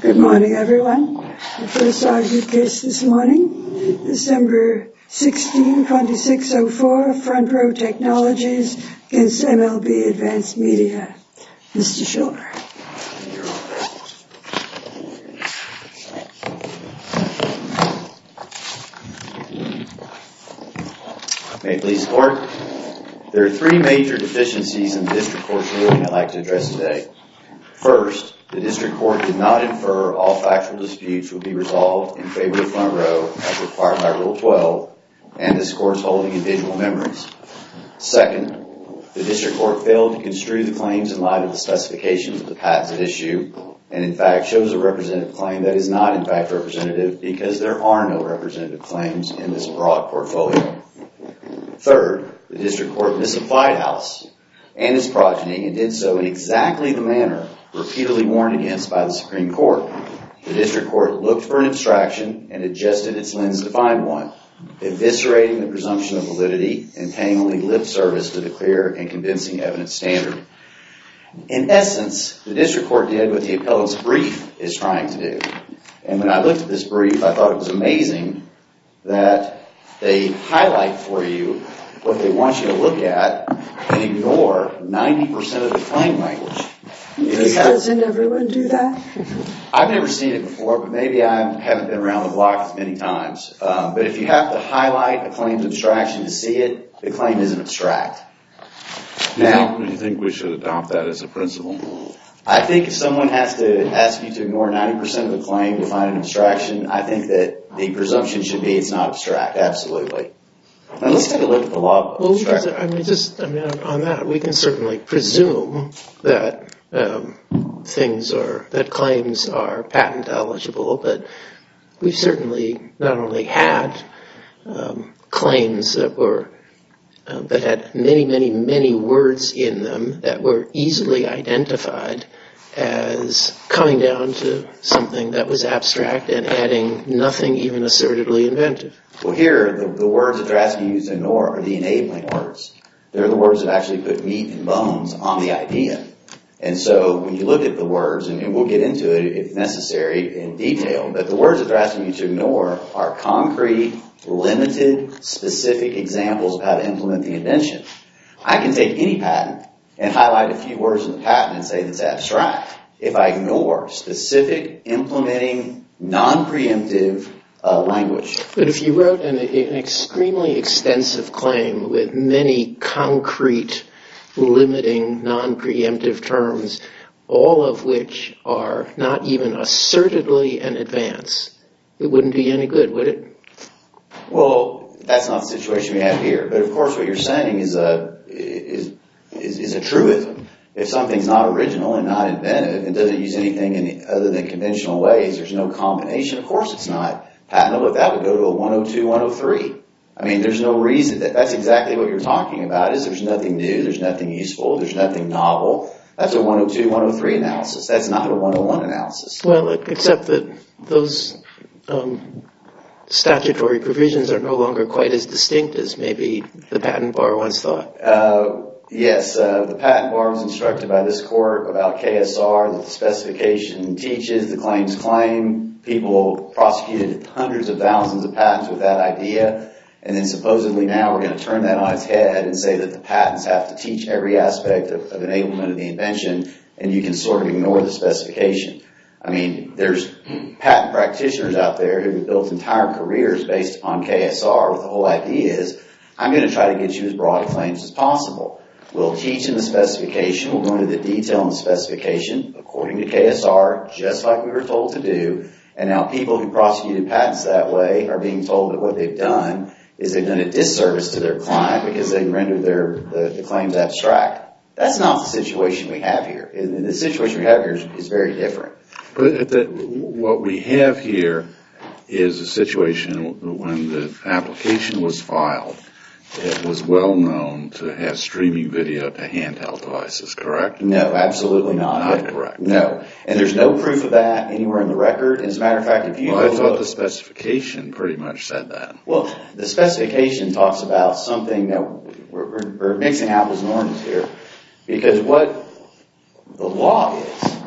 Good morning, everyone. The first argued case this morning is number 162604, Front Row Technologies against MLB Advanced Media. Mr. Shore. May it please the Court. There are three major deficiencies in the District Court's ruling I'd like to address today. First, the District Court did not infer all factual disputes would be resolved in favor of Front Row as required by Rule 12 and this Court's holding in visual memories. Second, the District Court failed to construe the claims in light of the specifications of the patents at issue and in fact chose a representative claim that is not in fact representative because there are no representative claims in this broad portfolio. Third, the District Court misapplied Alice and its progeny and did so in exactly the manner repeatedly warned against by the Supreme Court. The District Court looked for an abstraction and adjusted its lens to find one, eviscerating the presumption of validity and paying only lip service to the clear and convincing evidence standard. In essence, the District Court did what the appellant's brief is trying to do. And when I looked at this brief, I thought it was amazing that they highlight for you what they want you to look at and ignore 90% of the claim language. Doesn't everyone do that? I've never seen it before, but maybe I haven't been around the block as many times. But if you have to highlight a claim's abstraction to see it, the claim isn't abstract. Do you think we should adopt that as a principle? I think if someone has to ask you to ignore 90% of the claim to find an abstraction, I think that the presumption should be it's not abstract, absolutely. Now let's take a look at the law of abstract. On that, we can certainly presume that that claims are patent eligible, but we've certainly not only had claims that had many words in them that were easily identified as coming down to something that was abstract and adding nothing even assertedly inventive. Well, here, the words that they're asking you to ignore are the enabling words. They're the words that actually put meat and bones on the idea. And so when you look at the words, and we'll get into it if necessary in detail, but the words that they're asking you to ignore are concrete, limited, specific examples of how to implement the invention. I can take any patent and highlight a few words in the patent and say that's abstract. If I ignore specific, implementing, non-preemptive language. But if you wrote an extremely extensive claim with many concrete, limiting, non-preemptive terms, all of which are not even assertedly in advance, it wouldn't be any good, would it? Well, that's not the situation we have here. But of course what you're saying is a truism. If something's not original and not inventive and doesn't use anything other than conventional ways, there's no combination, of course it's not patentable. If that would go to a 102, 103. I mean, there's no reason. That's exactly what you're talking about is there's nothing new, there's nothing useful, there's nothing novel. That's a 102, 103 analysis. That's not a 101 analysis. Well, except that those statutory provisions are no longer quite as distinct as maybe the patent bar once thought. Yes, the patent bar was instructed by this court about KSR that the specification teaches, the claims claim. People prosecuted hundreds of thousands of patents with that idea. And then supposedly now we're going to turn that on its head and say that the patents have to teach every aspect of enablement of the invention and you can sort of ignore the specification. I mean, there's patent practitioners out there who have built entire careers based upon KSR with the whole idea is I'm going to try to get you as broad claims as possible. We'll teach in the specification. We'll go into the detail in the specification according to KSR, just like we were told to do. And now people who prosecuted patents that way are being told that what they've done is they've done a disservice to their client because they rendered the claims abstract. That's not the situation we have here. The situation we have here is very different. But what we have here is a situation when the application was filed, it was well known to have streaming video to handheld devices, correct? No, absolutely not. Not correct. No. And there's no proof of that anywhere in the record. As a matter of fact, if you I thought the specification pretty much said that. Well, the specification talks about something that we're mixing apples and oranges here. Because what the law is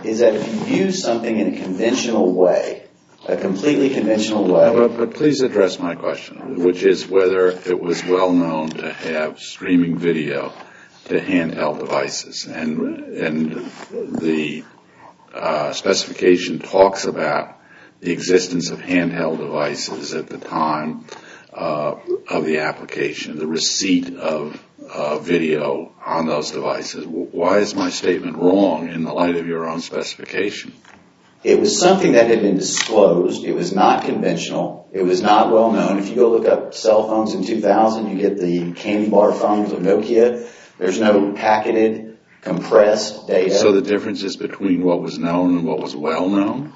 is that if you use something in a conventional way, a completely conventional way. But please address my question, which is whether it was well known to have streaming video to handheld devices. And the specification talks about the existence of handheld devices at the time of the application, the receipt of video on those devices. Why is my statement wrong in the light of your own specification? It was something that had been disclosed. It was not conventional. It was not well known. If you go look up cell phones in 2000, you get the candy bar phones of Nokia. There's no packeted, compressed data. So the difference is between what was known and what was well known?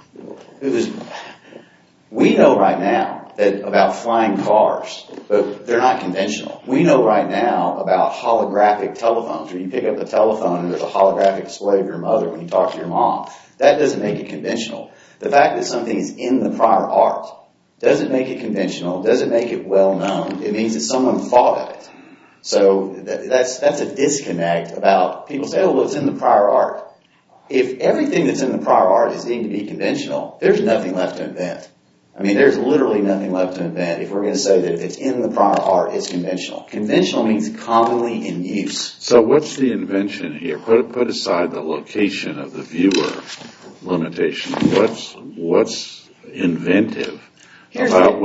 We know right now about flying cars, but they're not conventional. We know right now about holographic telephones, where you pick up the telephone and there's a holographic display of your mother when you talk to your mom. That doesn't make it conventional. The fact that something is in the prior art doesn't make it conventional, doesn't make it well known. It means that someone thought of it. So that's a disconnect about people say, oh, well, it's in the prior art. If everything that's in the prior art is deemed to be conventional, there's nothing left to invent. I mean, there's literally nothing left to invent if we're going to say that if it's in the prior art, it's conventional. Conventional means commonly in use. So what's the invention here? Put aside the location of the viewer limitation. What's inventive about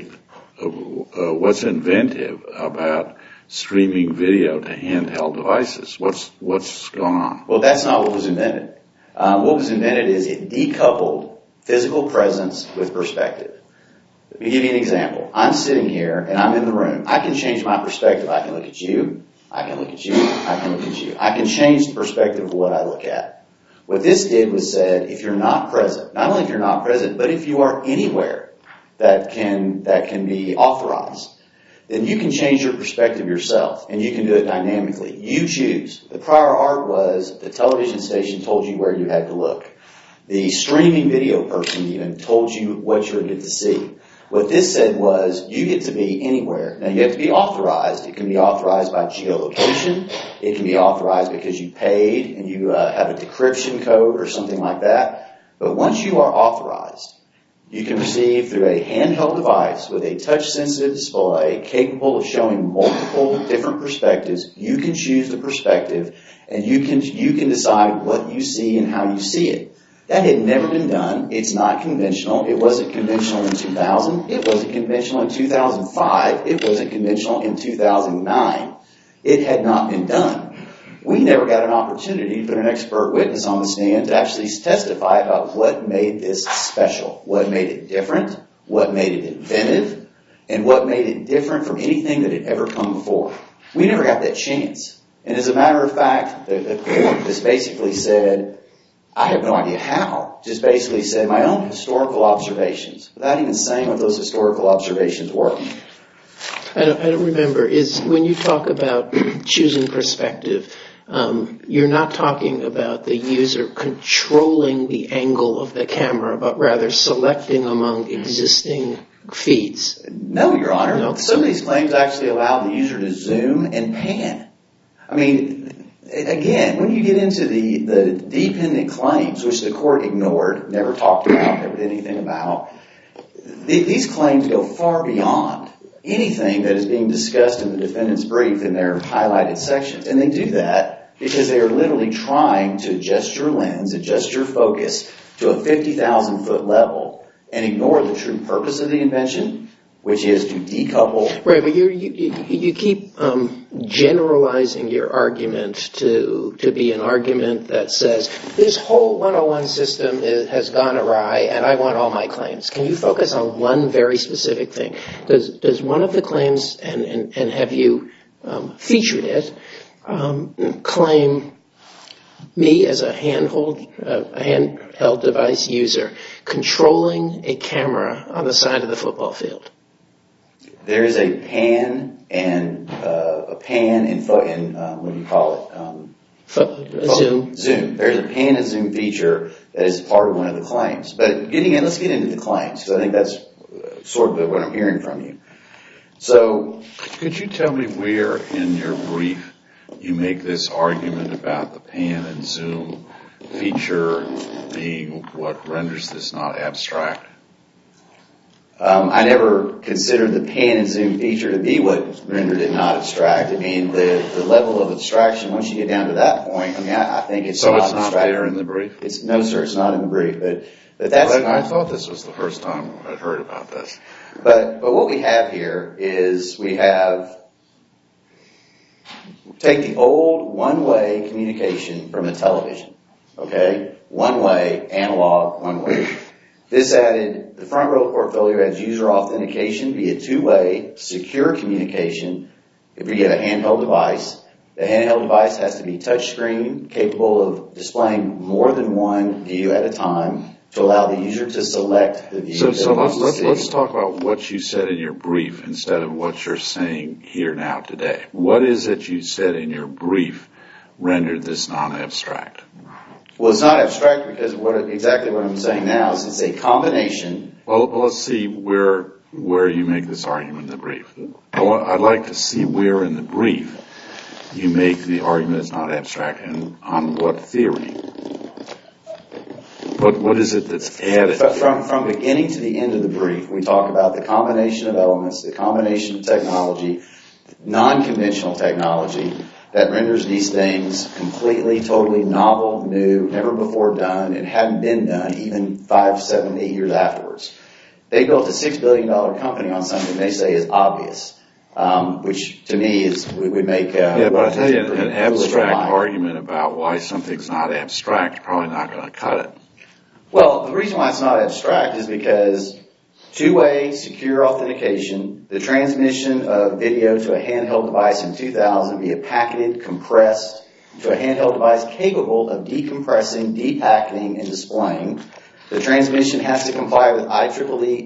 what's inventive about streaming video to handheld devices? What's going on? Well, that's not what was invented. What was invented is it decoupled physical presence with perspective. Let me give you an example. I'm sitting here and I'm in the room. I can change my perspective. I can look at you. I can look at you. I can look at you. I can change the perspective of what I look at. What this did was said, if you're not present, not only if you're not present, but if you are anywhere that can be authorized, then you can change your perspective yourself, and you can do it dynamically. You choose. The prior art was the television station told you where you had to look. The streaming video person even told you what you were going to see. What this said was you get to be anywhere. Now, you have to be authorized. It can be authorized by geolocation. It can be authorized because you paid and you have a decryption code or something like that. But once you are authorized, you can receive through a handheld device with a touch-sensitive display capable of showing multiple different perspectives. You can choose the perspective, and you can decide what you see and how you see it. That had never been done. It's not conventional. It wasn't conventional in 2000. It wasn't conventional in 2005. It wasn't conventional in 2009. It had not been done. We never got an opportunity to put an expert witness on the stand to actually testify about what made this special, what made it different, what made it inventive, and what made it different from anything that had ever come before. We never got that chance. And as a matter of fact, the court just basically said, I have no idea how, just basically said my own historical observations, without even saying what those historical observations were. I don't remember. When you talk about choosing perspective, you're not talking about the user controlling the angle of the camera, but rather selecting among existing feeds. No, Your Honor. No? Some of these claims actually allow the user to zoom and pan. I mean, again, when you get into the dependent claims, which the court ignored, never talked about, never did anything about, these claims go far beyond anything that is being discussed in the defendant's brief in their highlighted sections. And they do that because they are literally trying to adjust your lens, adjust your focus to a 50,000-foot level and ignore the true purpose of the invention, which is to decouple. Right, but you keep generalizing your argument to be an argument that says this whole 101 system has gone awry and I want all my claims. Can you focus on one very specific thing? Does one of the claims, and have you featured it, claim me as a handheld device user controlling a camera on the side of the football field? There is a pan and what do you call it? Zoom. Zoom. There's a pan and zoom feature that is part of one of the claims. But let's get into the claims, because I think that's sort of what I'm hearing from you. So, could you tell me where in your brief you make this argument about the pan and zoom feature being what renders this not abstract? I never considered the pan and zoom feature to be what rendered it not abstract. I mean, the level of abstraction, once you get down to that point, I mean, I think it's so not it's not abstract. there in the brief? No, sir, it's not in the brief. But that's not, I thought this was the first time I'd heard about this. But what we have here is we have take the old one-way communication from a television, okay? One-way, analog, one-way. This added, the front row portfolio adds user authentication via two-way, secure communication if you get a handheld device. The handheld device has to be touchscreen, capable of displaying more than one view at a time to allow the user to select the view. So let's talk about what you said in your brief instead of what you're saying here now today. What is it you said in your brief rendered this non-abstract? Well, it's not abstract because exactly what I'm saying now is it's a combination. Well, let's see where you make this argument in the brief. I'd like to see where in the brief you make the argument it's not abstract and on what theory. What is it that's added? From beginning to the end of the brief, we talk about the combination of elements, the combination of technology, non-conventional technology that renders these things completely, totally novel, new, never before done, and hadn't been done even 5, 7, 8 years afterwards. They built a $6 billion company on something they say is obvious, which to me would make... Yeah, but I tell you, an abstract argument about why something's not abstract is probably not going to cut it. Well, the reason why it's not abstract is because two-way secure authentication, the transmission of video to a handheld device in 2000 via packeted, compressed to a handheld device capable of decompressing, depacketing, and displaying. The transmission has to comply with IEEE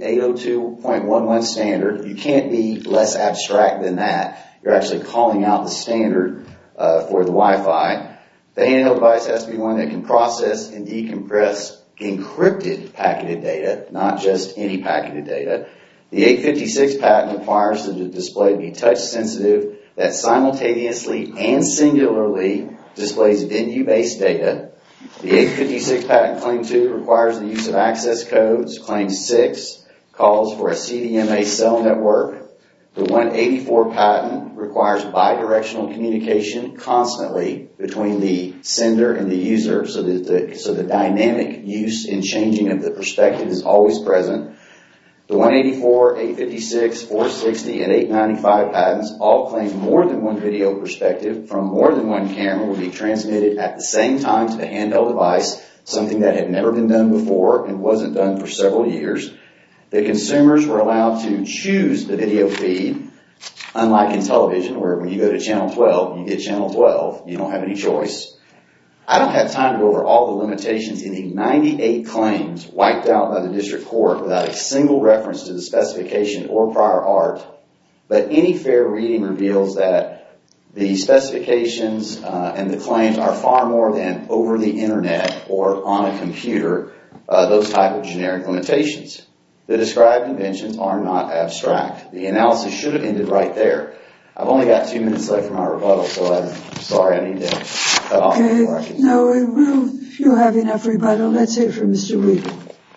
802.11 standard. You can't be less abstract than that. You're actually calling out the standard for the Wi-Fi. The handheld device has to be one that can process and decompress encrypted packeted data, not just any packeted data. The 856 patent requires that the display be touch sensitive, that simultaneously and singularly displays venue-based data. The 856 patent claim 2 requires the use of access codes. Claim 6 calls for a CDMA cell network. The 184 patent requires bidirectional communication constantly between the sender and the user so the dynamic use and changing of the perspective is always present. The 184, 856, 460, and 895 patents all claim more than one video perspective from more than one camera will be transmitted at the same time to the handheld device, something that had never been done before and wasn't done for several years. The consumers were allowed to choose the video feed, unlike in television where when you go to channel 12, you get channel 12. You don't have any choice. I don't have time to go over all the limitations in the 98 claims wiped out by the district court without a single reference to the specification or prior art, but any fair reading reveals that the specifications and the claims are far more than over the internet or on a computer, those type of generic limitations. The described inventions are not abstract. The analysis should have ended right there. I've only got 2 minutes left for my rebuttal, so I'm sorry I need to cut off before I can. No, you'll have enough rebuttal. Let's hear from Mr. Weaver.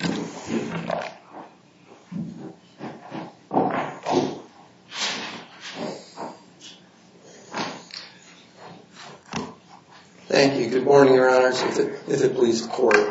Thank you. Good morning, Your Honors, if it pleases the Court.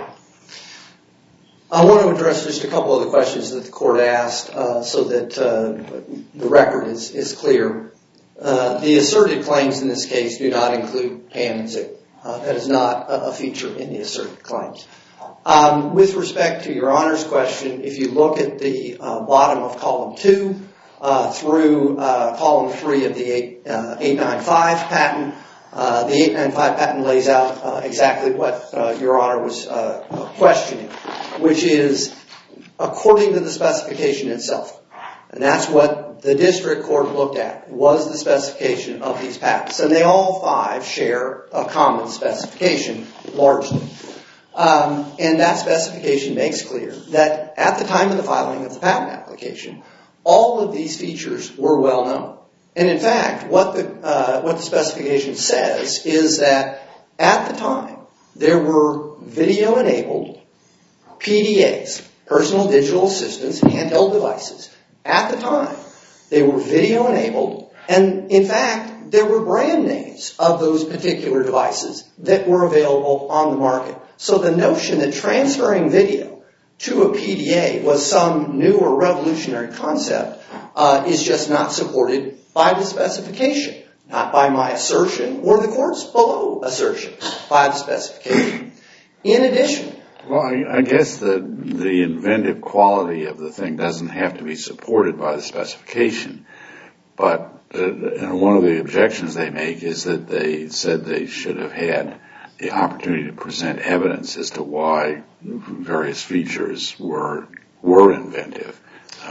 I want to address just a couple of the questions that the Court asked so that the record is clear. The asserted claims in this case do not include pan and zoom. That is not a feature in the asserted claims. With respect to Your Honor's question, if you look at the bottom of column 2 through column 3 of the 895 patent, the 895 patent lays out exactly what Your Honor was questioning, which is according to the specification itself. And that's what the district court looked at, was the specification of these patents. And they all 5 share a common specification, largely. And that specification makes clear that at the time of the filing of the patent application, all of these features were well known. And in fact, what the specification says is that at the time there were video-enabled PDAs, personal digital assistants, handheld devices. At the time, they were video-enabled, and in fact, there were brand names of those particular devices that were available on the market. So the notion that transferring video to a PDA was some new or revolutionary concept is just not supported by the specification, not by my assertion or the court's below assertion by the specification. In addition, well, I guess the inventive quality of the thing doesn't have to be supported by the specification, but one of the objections they make is that they said they should have had the opportunity to present evidence as to why various features were inventive.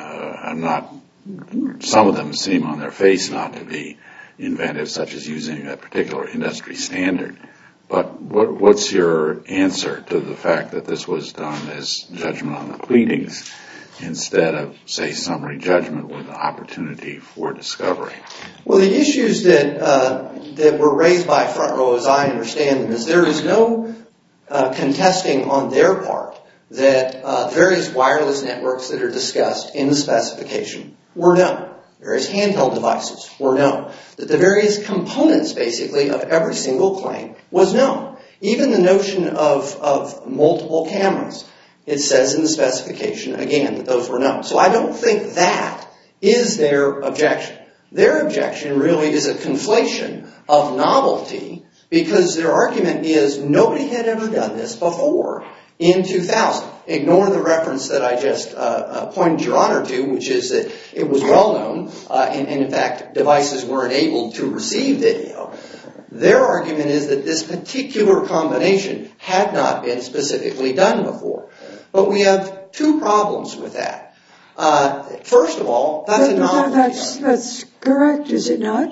Some of them seem on their face not to be inventive, such as using a particular industry standard. But what's your answer to the fact that this was done as judgment on the pleadings instead of, say, summary judgment with an opportunity for discovery? Well, the issues that were raised by Front Row, as I understand them, is there is no contesting on their part that various wireless networks that are discussed in the specification were known. Various handheld devices were known. That the various components, basically, of every single claim was known. Even the notion of multiple cameras, it says in the specification, again, that those were known. So I don't think that is their objection. Their objection really is a conflation of novelty, because their argument is nobody had ever done this before in 2000. Ignore the reference that I just pointed your honor to, which is that it was well known, and in fact, devices weren't able to receive video. Their argument is that this particular combination had not been specifically done before. But we have two problems with that. First of all, that's a novelty. That's correct, is it not?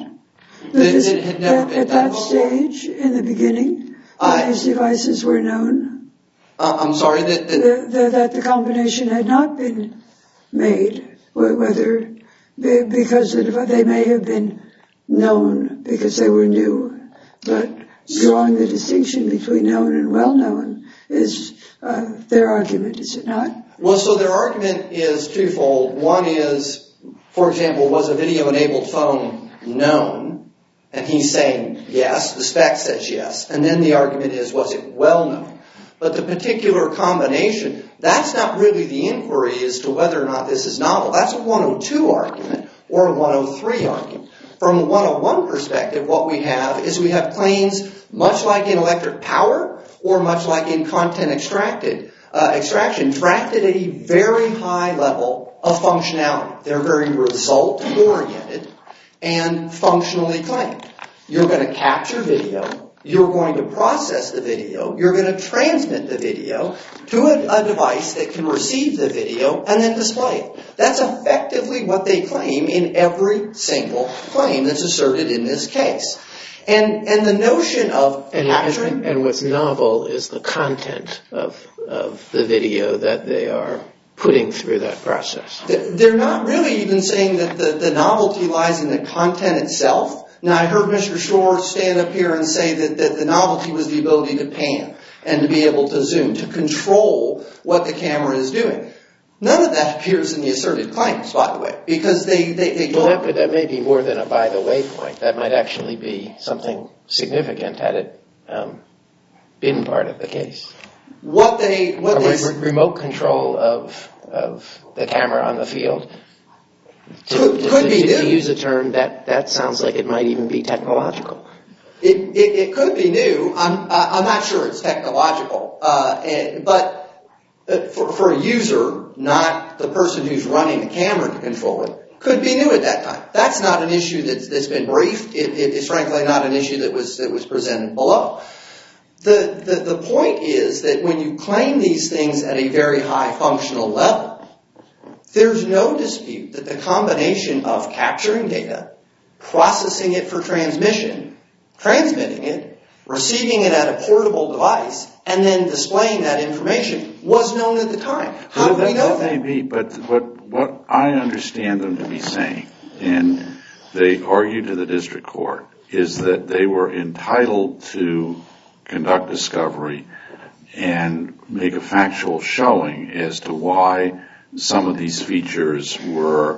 It had never been at done that before. stage, in the beginning, these devices were known. I'm sorry? That the combination had not been made, whether because they may have been known because they were new, but drawing the distinction between known and well-known is their argument, is it not? Well, so their argument is twofold. One is, for example, was a video-enabled phone known? And he's saying yes, the spec says yes. And then the argument is, was it well-known? But the particular combination, that's not really the inquiry as to whether or not this is novel. That's a 102 argument or a 103 argument. From a 101 perspective, what we have is we have claims much like in electric power or much like in content extraction, drafted at a very high level of functionality. They're very result-oriented and functionally claimed. You're going to capture video. You're going to process the video. You're going to transmit the video to a device that can receive the video and then display it. That's effectively what they claim in every single claim that's asserted in this case. And the notion of capturing... And what's novel is the content of the video that they are putting through that process. They're not really even saying that the novelty lies in the content itself. Now, I heard Mr. Shore stand up here and say that the novelty was the ability to pan and to be able to zoom, to control what the camera is doing. None of that appears in the asserted claims, by the way, because they Well, that may be more than a by the way point. That might actually be something significant had it been part of the case. Remote control of the camera on the field. Could be new. To use a term, that sounds like it might even be technological. It could be new. I'm not sure it's technological. But for a user, not the person who's running the camera to control it, could be new at that time. That's not an issue that's been briefed. It's frankly not an issue that was presented below. The point is that when you claim these things at a very high functional level, there's no dispute that the combination of capturing data, processing it for transmission, transmitting it, receiving it at a portable device, and then displaying that information was known at the time. How do we know that? That may be, but what I understand them to be saying, and they argue to the district court, is that they were entitled to conduct discovery and make a factual showing as to why some of these features were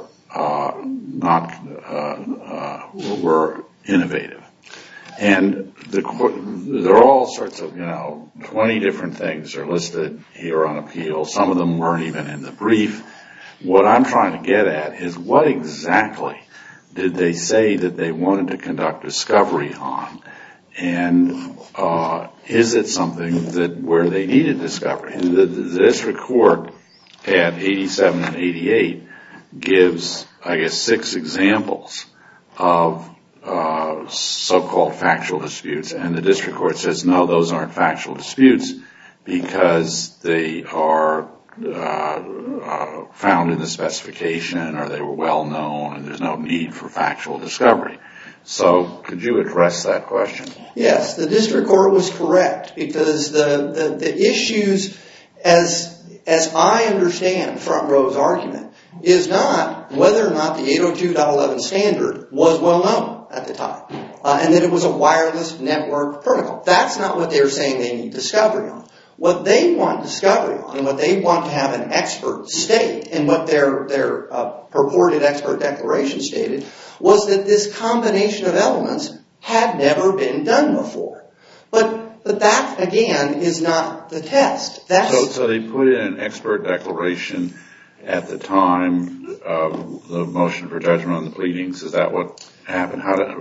were innovative. And there are all sorts of, 20 different things are listed here on appeal. Some of them weren't even in the brief. What I'm trying to get at is what exactly did they say that they wanted to conduct discovery on? And is it something that where they needed discovery? The district court at 87 and 88 gives, I guess, 6 examples of so-called factual disputes, and the district court says, no, those aren't factual disputes because they are found in the specification or they were well known and there's no need for factual discovery. So could you address that question? Yes, the district court was correct because the issues, as I understand Front Row's argument, is not whether or not the 802.11 standard was well known at the time and that it was a wireless network protocol. That's not what they're saying they need discovery on. What they want discovery on and what they want to have an expert state and what their purported expert declaration stated was that this combination of elements had never been done before. But that, again, is not the test. So they put in an expert declaration at the time of the motion for judgment on the pleadings. Is that what happened?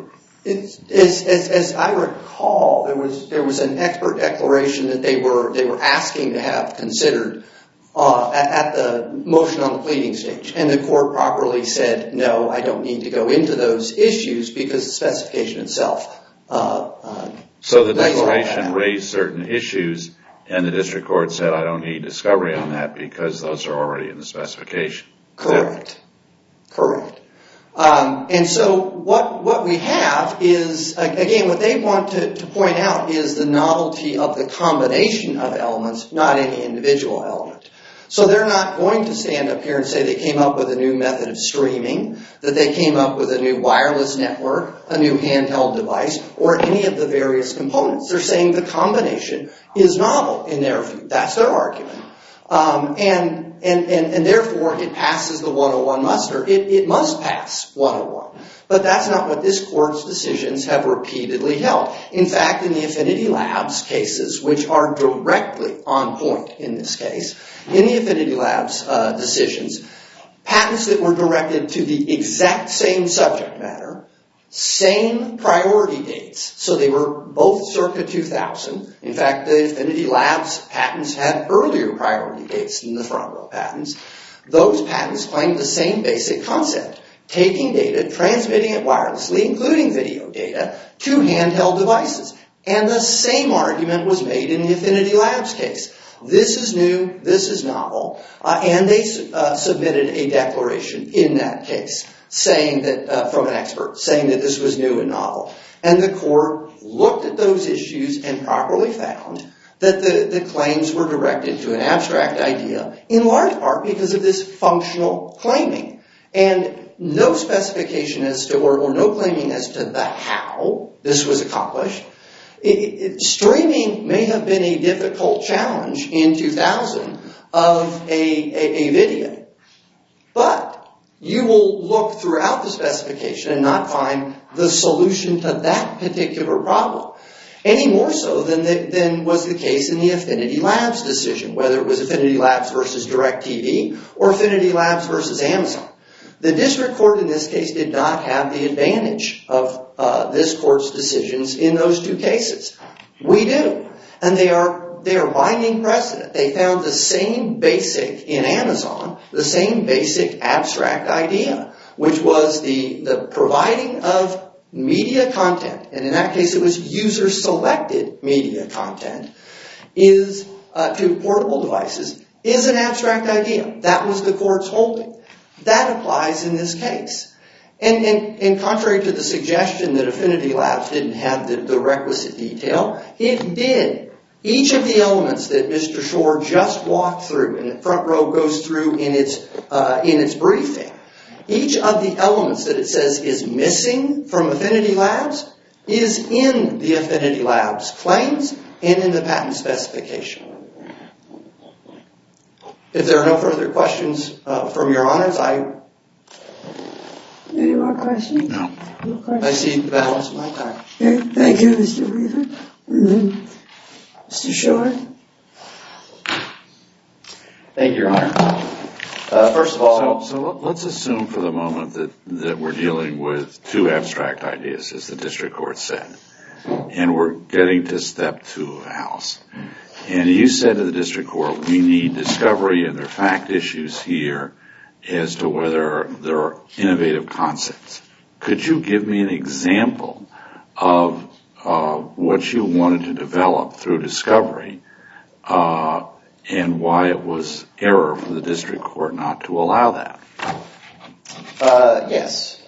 As I recall, there was an expert declaration that they were asking to have considered at the motion on the pleading stage, and the court properly said, no, I don't need to go into those issues because the specification itself. So the declaration raised certain issues, and the district court said, I don't need discovery on that because those are already in the specification. Correct. And so what we have is, again, what they want to point out is the novelty of the combination of elements, not any individual element. So they're not going to stand up here and say they came up with a new method of streaming, that they came up with a new wireless network, a new handheld device, or any of the various components. They're saying the combination is novel in their view. That's their argument. And therefore it passes the 101 muster. It must pass 101. But that's not what this court's decisions have repeatedly held. In fact, in the Affinity Labs cases, which are directly on point in this case, in the Affinity Labs decisions, patents that were directed to the exact same subject matter, same priority dates, so they were both circa 2000. In fact, the Affinity Labs patents had earlier priority dates than the Front Row patents. Those patents claimed the same basic concept, taking data, transmitting it wirelessly, including video data, to handheld devices. And the same argument was made in the Affinity Labs case. This is new, this is novel, and they submitted a declaration in that case saying that, from an expert, saying that this was new and novel. And the court looked at those issues and properly found that the claims were directed to an abstract idea, in large part because of this functional claiming. And no specification as to, or no claiming as to the how this was accomplished. Streaming may have been a difficult challenge in 2000 of a video. But you will look throughout the specification and not find the solution to that particular problem. Any more so than was the case in the Affinity Labs decision, whether it was Affinity Labs versus DirecTV or Affinity Labs versus Amazon. The district court in this case did not have the advantage of this court's decisions in those two cases. We do. And they are binding precedent. They found the same basic in Amazon, the same basic abstract idea, which was the providing of media content, and in that case it was user-selected media content, is to portable devices, is an abstract idea. That was the court's holding. That applies in this case. And contrary to the suggestion that Affinity Labs didn't have the requisite detail, it did. Each of the elements that Mr. Shore just walked through, and the Front Row goes through in its briefing, each of the elements that it says is missing from Affinity Labs is in the Affinity Labs claims and in the patent specification. If there are no further questions from your honors, Any more questions? No. No questions? I see the balance of my time. Okay, thank you, Mr. Weaver. Mr. Short? Thank you, Your Honor. First of all... So let's assume for the moment that we're dealing with two abstract ideas, as the district court said, and we're getting to step 2 of House. And you said to the district court, we need discovery and there are fact issues here as to whether there are innovative concepts. Could you give me an example of what you wanted to develop through discovery and why it was error for the district court not to allow that? Yes,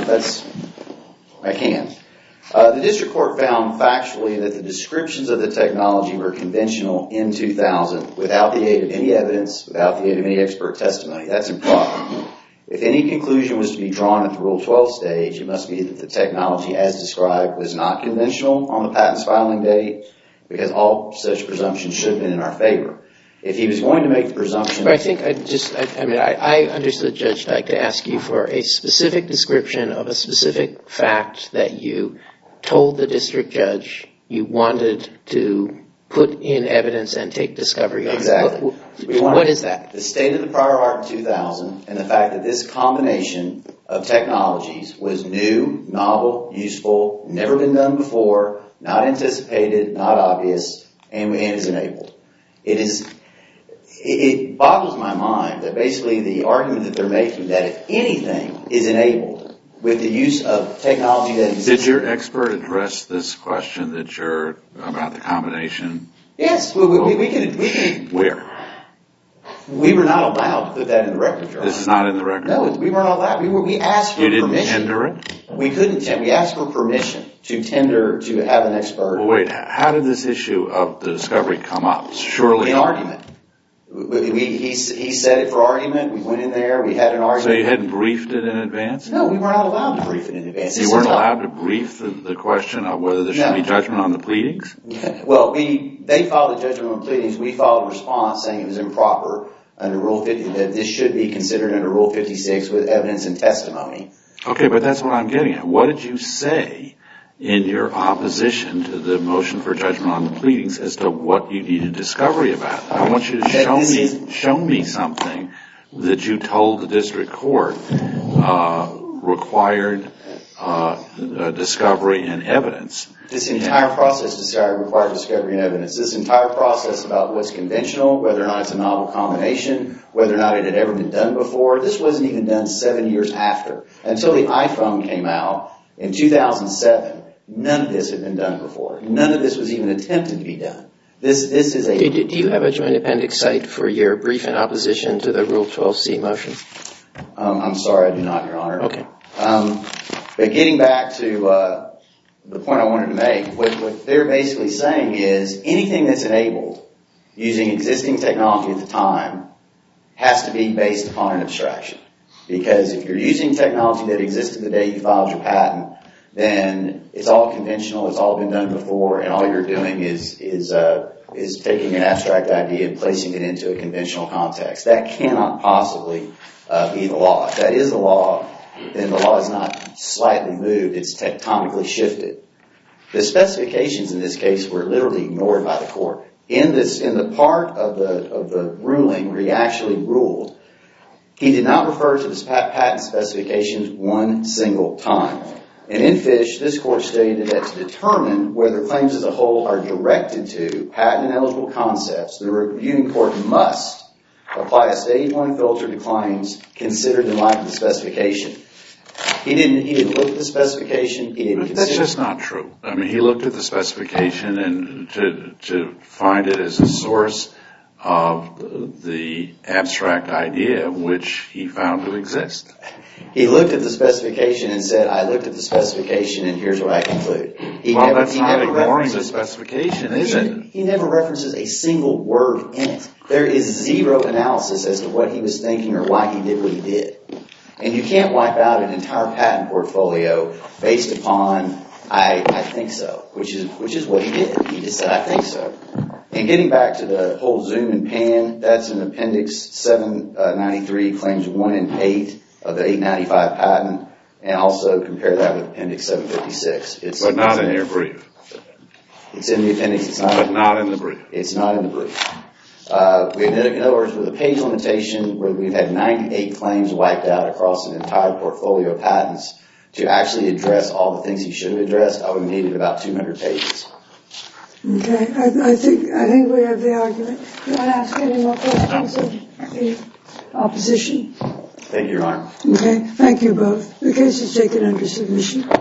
I can. The district court found factually that the descriptions of the technology were conventional in 2000 without the aid of any evidence, without the aid of any expert testimony. That's improper. If any conclusion was to be drawn at the Rule 12 stage, it must be that the technology as described was not conventional on the patent's filing date, because all such presumptions should have been in our favor. If he was going to make the presumption... I think I understood Judge Dyke to ask you for a specific description of a specific fact that you told the district judge you wanted to put in evidence and take discovery on. Exactly. What is that? The state of the prior art in 2000 and the fact that this combination of technologies was new, novel, useful, never been done before, not anticipated, not obvious, and is enabled. It boggles my mind that basically the argument that they're making that if anything is enabled with the use of technology that exists... Did your expert address this question about the combination? Yes, we could... Where? We were not allowed to put that in the record, Your Honor. This is not in the record? No, we weren't allowed. We asked for permission. You didn't tender it? We couldn't tender. We asked for permission to tender, to have an expert... Well, wait, how did this issue of the discovery come up? Surely... In argument. He said it for argument. We went in there. We had an argument. So you hadn't briefed it in advance? No, we were not allowed to brief it in advance. You weren't allowed to brief the question of whether there should be judgment on the pleadings? Well, they filed a judgment on the pleadings. We filed a response saying it was improper under Rule 50, that this should be considered under Rule 56 with evidence and testimony. Okay, but that's what I'm getting at. What did you say in your opposition to the motion for judgment on the pleadings as to what you needed discovery about? I want you to show me something that you told the district court required discovery and evidence. This entire process required discovery and evidence. This entire process about what's conventional, whether or not it's a novel combination, whether or not it had ever been done before, this wasn't even done 7 years after. Until the iPhone came out in 2007, none of this had been done before. None of this was even attempted to be done. This is a... Do you have a joint appendix site for your brief in opposition to the Rule 12C motion? I'm sorry, I do not, Your Honor. Okay. But getting back to the point I wanted to make, what they're basically saying is anything that's enabled using existing technology at the time has to be based upon an abstraction. Because if you're using technology that existed the day you filed your patent, then it's all conventional, it's all been done before, and all you're doing is taking an abstract idea and placing it into a conventional context. That cannot possibly be the law. If that is the law, then the law is not slightly moved, it's tectonically shifted. The specifications in this case were literally ignored by the court. In the part of the ruling where he actually ruled, he did not refer to the patent specifications one single time. And in Fish, this court stated that to determine whether claims as a whole are directed to patent-eligible concepts, the reviewing court must apply a stage 1 filter to claims considered in light of the specification. He didn't look at the specification. He didn't consider. That's just not true. I mean, he looked at the specification and to find it as a source of the abstract idea which he found to exist. He looked at the specification and said, I looked at the specification and here's what I conclude. That's not ignoring the specification, is it? He never references a single word in it. There is zero analysis as to what he was thinking or why he did what he did. And you can't wipe out an entire patent portfolio based upon I think so, which is what he did. He just said, I think so. And getting back to the whole zoom and pan, that's in Appendix 793, Claims 1 and 8 of the 895 patent, and also compare that with Appendix 756. But not in your brief. It's in the appendix. But not in the brief. It's not in the brief. In other words, with a page limitation where we've had 98 claims wiped out across an entire portfolio of patents, to actually address all the things he should have addressed, I would have needed about 200 pages. Okay, I think we have the argument. Do you want to ask any more questions of the opposition? Thank you, Your Honor. Okay, thank you both. The case is taken under submission.